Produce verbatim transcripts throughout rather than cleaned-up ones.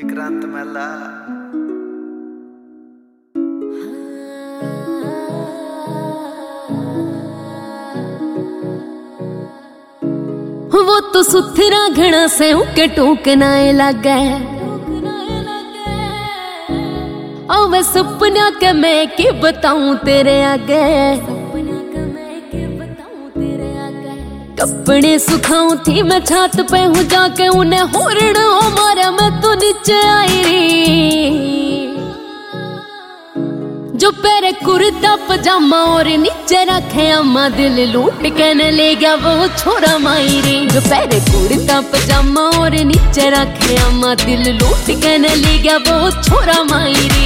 विक्रांत मेला। वो तो सुथरा घना से उके टूकनाए लगे, और मैं सपना के मैं के बताऊं तेरे आगे, कपड़े सुखाऊं थी मैं छात पे हूँ जाके उन्हें होरण मारा मैं तो नीचे आई री, जो पैरे कुर्ता पजामा और नीचे रखे अम्मा दिल लूट के न ले गया वो छोरा मायरे, जो पैरे कुर्ता पजामा और नीचे रखे अम्मा दिल लूट के न ले गया वो छोरा मायरे।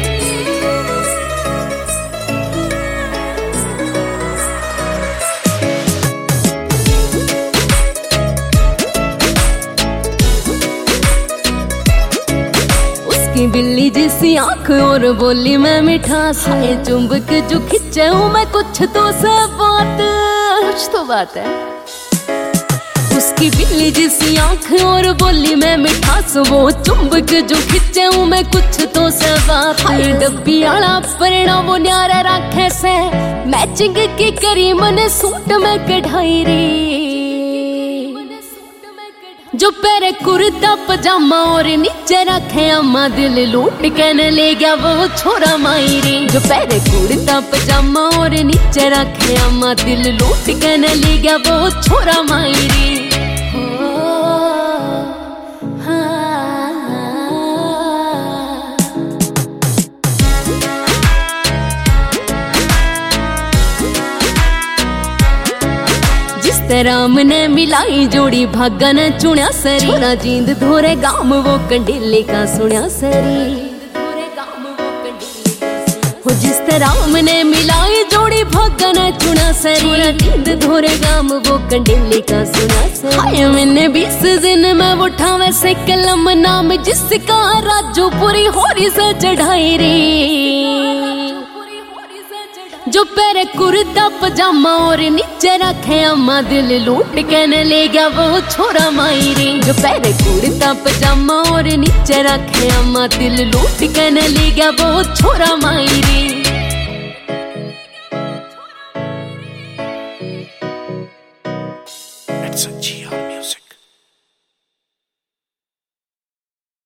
बिल्ली जैसी आंख और बोली मैं मिठास है, चुंबक जो खिंचे हूँ मैं कुछ तो से बात, कुछ तो बात है। उसकी बिल्ली जैसी आंख और बोली मैं मिठास, वो चुंबक जो खिंचे हूँ मैं कुछ तो से बात। हाय डब्बी आला परिणाम वो न्यारा रखे से, मैचिंग की करी मने सूट में कढ़ाई री, जो पैरे कुर्ता पजामा और नीचे रखे अम्मा दिल लूट के न ले गया वो छोरा मायरे, जो पैरे कुर्ता पजामा और नीचे रखे अम्मा दिल लूट के न ले गया वो छोरा मायरे। राम ने मिलाई जोड़ी भागा ने चुनिया सरी, छोरा जींद धोरे गाम वो कंडीले का सुनिया सरी, हो जिस राम ने मिलाई जोड़ी भागा ने चुनिया सरी, छोरा जींद धोरे गाम वो कंडीले का सुनिया सरी। हाय मैंने बीस दिन में उठावे से कलम नाम जिसका राजू पूरी होरी से चढ़ाई रे, जो पैरे कुर्ता पजामा और नीचे रखे अम्मा दिल लूट के न ले गया वो छोरा मायरे, जो पैरे कुर्ता पजामा और नीचे रखे अम्मा दिल लूट के न ले गया वो छोरा मायरे।